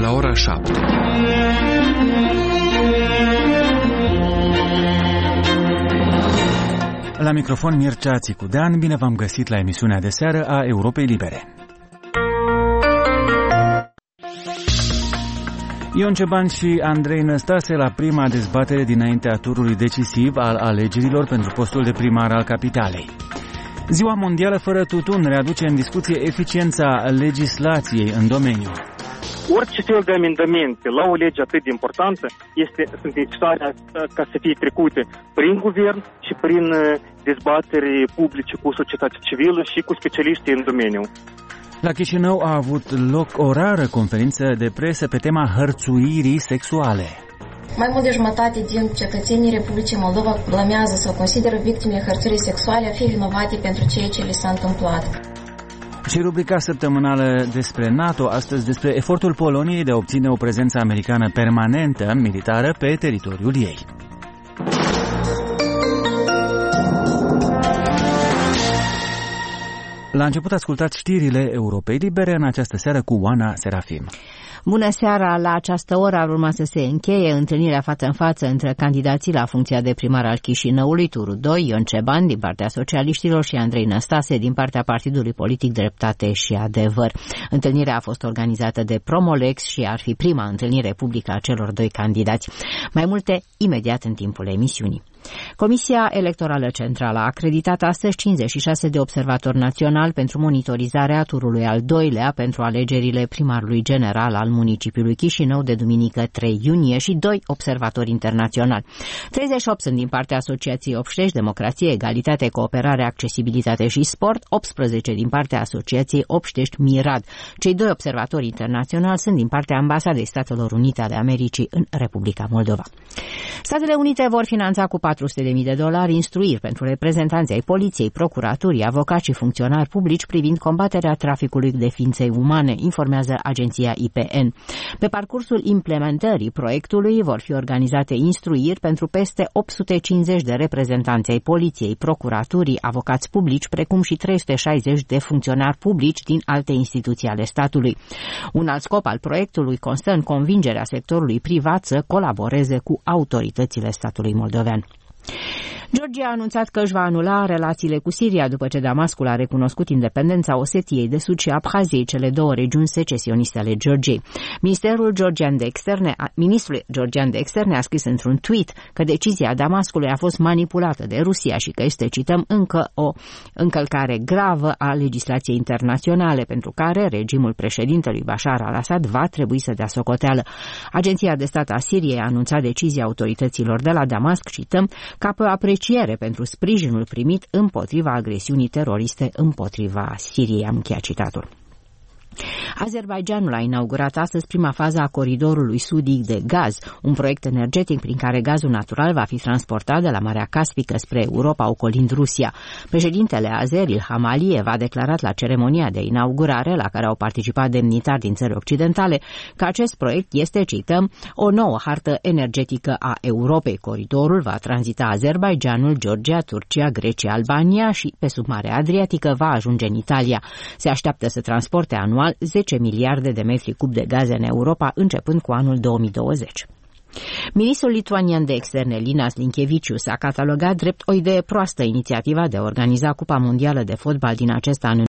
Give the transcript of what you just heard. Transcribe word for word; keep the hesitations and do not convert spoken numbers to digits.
la ora șapte. La microfon Mircea Țicudean, bine v-am găsit la emisiunea de seară a Europei Libere. Ion Ceban și Andrei Năstase la prima dezbatere dinaintea turului decisiv al alegerilor pentru postul de primar al capitalei. Ziua mondială fără tutun readuce în discuție eficiența legislației în domeniu. Orice fel de amendamente la o lege atât de importantă este, sunt necesare ca să fie trecute prin guvern și prin dezbateri publice cu societatea civilă și cu specialiștii în domeniu. La Chișinău a avut loc o rară conferință de presă pe tema hărțuirii sexuale. Mai mult de jumătate din cetățenii Republicii Moldova blamează sau consideră victimele hărțuirii sexuale a fi vinovate pentru ceea ce li s-a întâmplat. Și rubrica săptămânală despre NATO, astăzi despre efortul Poloniei de a obține o prezență americană permanentă, militară, pe teritoriul ei. La început ascultați știrile Europei Libere în această seară cu Oana Serafim. Bună seara! La această oră ar urma să se încheie întâlnirea față în față între candidații la funcția de primar al Chișinăului, turul doi, Ion Ceban din partea socialiștilor și Andrei Năstase din partea Partidului Politic Dreptate și Adevăr. Întâlnirea a fost organizată de Promolex și ar fi prima întâlnire publică a celor doi candidați. Mai multe imediat în timpul emisiunii. Comisia Electorală Centrală a acreditat astăzi cincizeci și șase de observatori naționali pentru monitorizarea turului al doilea pentru alegerile primarului general al municipiului Chișinău de duminică trei iunie și doi observatori internaționali. treizeci și opt sunt din partea Asociației Obștești, Democrație, Egalitate, Cooperare, Accesibilitate și Sport, optsprezece din partea Asociației Obștești Mirad. Cei doi observatori internaționali sunt din partea Ambasadei Statelor Unite ale Americii în Republica Moldova. Statele Unite vor finanța cu patru sute de mii de dolari instruiri pentru reprezentanții ai poliției, procuraturii, avocați și funcționari publici privind combaterea traficului de ființe umane, informează agenția I P N. Pe parcursul implementării proiectului vor fi organizate instruiri pentru peste opt sute cincizeci de reprezentanți ai poliției, procuraturii, avocați publici, precum și trei sute șaizeci de funcționari publici din alte instituții ale statului. Un alt scop al proiectului constă în convingerea sectorului privat să colaboreze cu autoritățile statului moldovean. Georgia a anunțat că își va anula relațiile cu Siria după ce Damascul a recunoscut independența Osetiei de Sud și Abhaziei, cele două regiuni secesioniste ale Georgiei. Ministerul georgian de externe, ministrul georgian de externe a scris într-un tweet că decizia Damascului a fost manipulată de Rusia și că este, cităm, încă o încălcare gravă a legislației internaționale pentru care regimul președintelui Bashar al-Assad va trebui să dea socoteală. Agenția de stat a Siriei a anunțat decizia autorităților de la Damasc, cităm, ca pe o apreciere pentru sprijinul primit împotriva agresiunii teroriste împotriva Siriei. Am încheiat citatul. Azerbaidjanul a inaugurat astăzi prima fază a coridorului sudic de gaz, un proiect energetic prin care gazul natural va fi transportat de la Marea Caspică spre Europa, ocolind Rusia. Președintele Azer Ilham Aliyev a declarat la ceremonia de inaugurare, la care au participat demnitari din țări occidentale, că acest proiect este, cităm, o nouă hartă energetică a Europei. Coridorul va tranzita Azerbaidjanul, Georgia, Turcia, Grecia, Albania și pe sub Marea Adriatică va ajunge în Italia. Se așteaptă să transporte anual zece miliarde de metri cub de gaze în Europa, începând cu anul două mii douăzeci. Ministrul lituanian de externe, Linas Linkevicius, a catalogat drept o idee proastă inițiativa de a organiza Cupa Mondială de Fotbal din acest an în